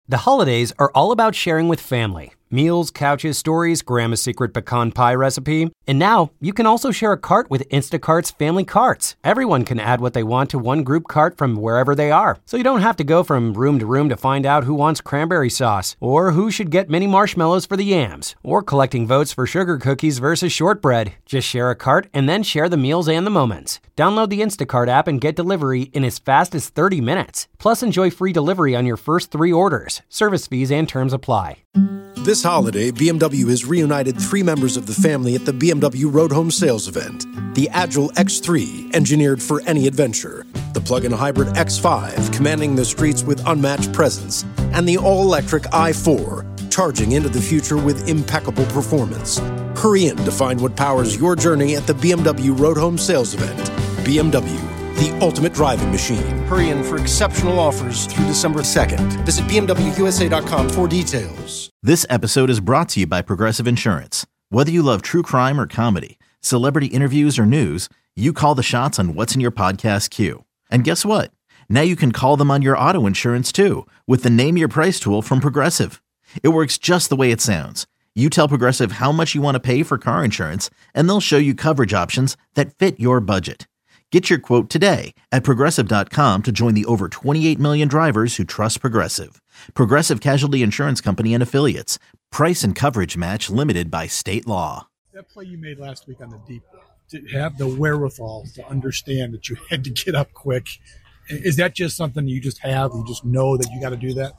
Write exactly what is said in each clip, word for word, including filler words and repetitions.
The holidays are all about sharing with family. Meals, couches, stories, Grandma's secret pecan pie recipe. And now, you can also share a cart with Instacart's Family Carts. Everyone can add what they want to one group cart from wherever they are. So you don't have to go from room to room to find out who wants cranberry sauce, or who should get mini marshmallows for the yams, or collecting votes for sugar cookies versus shortbread. Just share a cart and then share the meals and the moments. Download the Instacart app and get delivery in as fast as thirty minutes. Plus, enjoy free delivery on your first three orders. Service fees and terms apply. This holiday, B M W has reunited three members of the family at the B M W Road Home Sales event. The Agile X three, engineered for any adventure. The plug-in hybrid X five, commanding the streets with unmatched presence. And the all-electric i four, charging into the future with impeccable performance. Hurry in to find what powers your journey at the B M W Road Home Sales event. B M W, the ultimate driving machine. Hurry in for exceptional offers through December second. Visit B M W U S A dot com for details. This episode is brought to you by Progressive Insurance. Whether you love true crime or comedy, celebrity interviews or news, you call the shots on what's in your podcast queue. And guess what? Now you can call them on your auto insurance too with the Name Your Price tool from Progressive. It works just the way it sounds. You tell Progressive how much you want to pay for car insurance, and they'll show you coverage options that fit your budget. Get your quote today at Progressive dot com to join the over twenty-eight million drivers who trust Progressive. Progressive Casualty Insurance Company and Affiliates. Price and coverage match limited by state law. That play you made last week on the deep, to have the wherewithal to understand that you had to get up quick, is that just something you just have? You just know that you got to do that?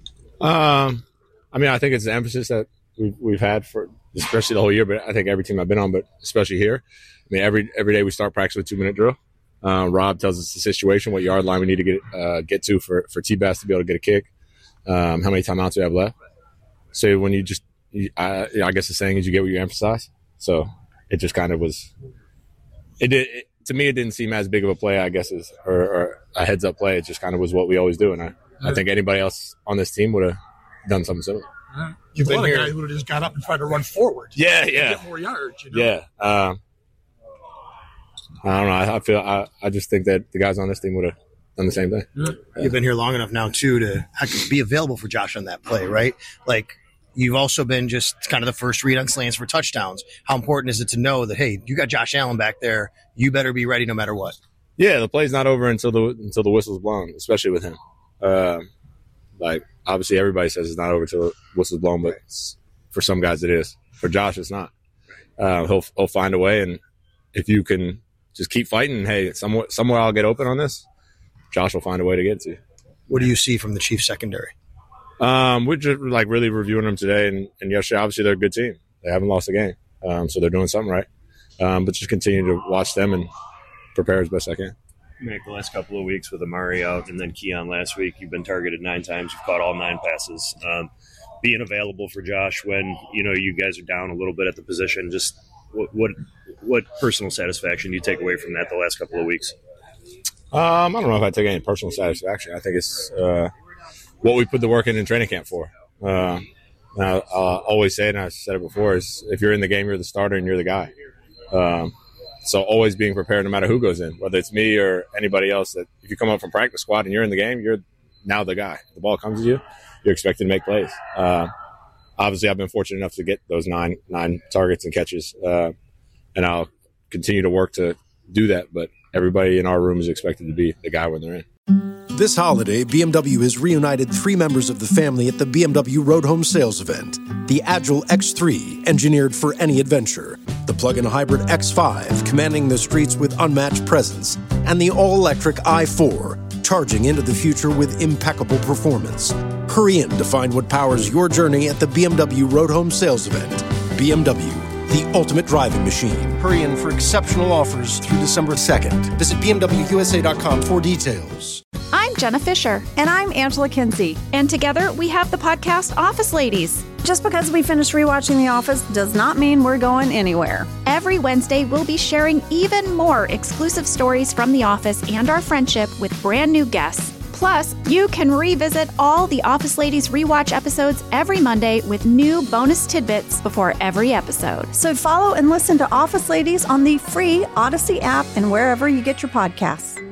Um, I mean, I think it's the emphasis that we've, we've had for especially the whole year, but I think every team I've been on, but especially here. I mean, every every day we start practice with a two-minute drill. Uh, Rob tells us the situation, what yard line we need to get uh, get to for, for T-Bass to be able to get a kick, um, how many timeouts we have left. So when you just you, – I, I guess the saying is you get what you emphasize. So it just kind of was – it did it, to me it didn't seem as big of a play, I guess, as, or, or a heads-up play. It just kind of was what we always do, and I, I think anybody else on this team would have done something similar. You've been here. A guy who would have just got up and tried to run forward. Yeah, yeah. Get more yards, you know? Yeah. Um, I don't know. I, I feel. I, I just think that the guys on this team would have done the same thing. Yeah. You've been here long enough now too to be available for Josh on that play, right? Like you've also been just kind of the first read on slants for touchdowns. How important is it to know that hey, you got Josh Allen back there? You better be ready no matter what. Yeah, the play's not over until the until the whistle's blown, especially with him. Uh, like obviously, everybody says it's not over until the whistle's blown, but it's, for some guys it is. For Josh, it's not. Uh, he'll he'll find a way, and if you can. Just keep fighting. Hey, somewhere, somewhere I'll get open on this. Josh will find a way to get to. What do you see from the Chiefs secondary? Um, we're just like really reviewing them today and, and yesterday. Obviously, they're a good team. They haven't lost a game, um, so they're doing something right. Um, but just continue to watch them and prepare as best I can. Make the last couple of weeks with Amari out and then Keon last week, you've been targeted nine times. You've caught all nine passes. Um, being available for Josh when you know you guys are down a little bit at the position, just what what, what personal satisfaction do you take away from that the last couple of weeks? Um, I don't know if I take any personal satisfaction. I think it's uh, what we put the work in in training camp for. Uh, I, I always say it, and I've said it before, is if you're in the game, you're the starter and you're the guy. Um, so always being prepared no matter who goes in, whether it's me or anybody else. That if you come up from practice squad and you're in the game, you're now the guy. The ball comes to you, you're expected to make plays. Uh, obviously, I've been fortunate enough to get those nine nine targets and catches, uh, and I'll continue to work to do that. But everybody in our room is expected to be the guy when they're in. This holiday, B M W has reunited three members of the family at the B M W Road Home Sales event. The Agile X three, engineered for any adventure. The plug-in hybrid X five, commanding the streets with unmatched presence. And the all-electric i four, charging into the future with impeccable performance. Hurry in to find what powers your journey at the B M W Road Home Sales event. B M W, the ultimate driving machine. Hurry in for exceptional offers through December second. Visit B M W U S A dot com for details. I'm Jenna Fisher. And I'm Angela Kinsey. And together we have the podcast Office Ladies. Just because we finished rewatching The Office does not mean we're going anywhere. Every Wednesday, we'll be sharing even more exclusive stories from The Office and our friendship with brand new guests. Plus, you can revisit all the Office Ladies rewatch episodes every Monday with new bonus tidbits before every episode. So follow and listen to Office Ladies on the free Odyssey app and wherever you get your podcasts.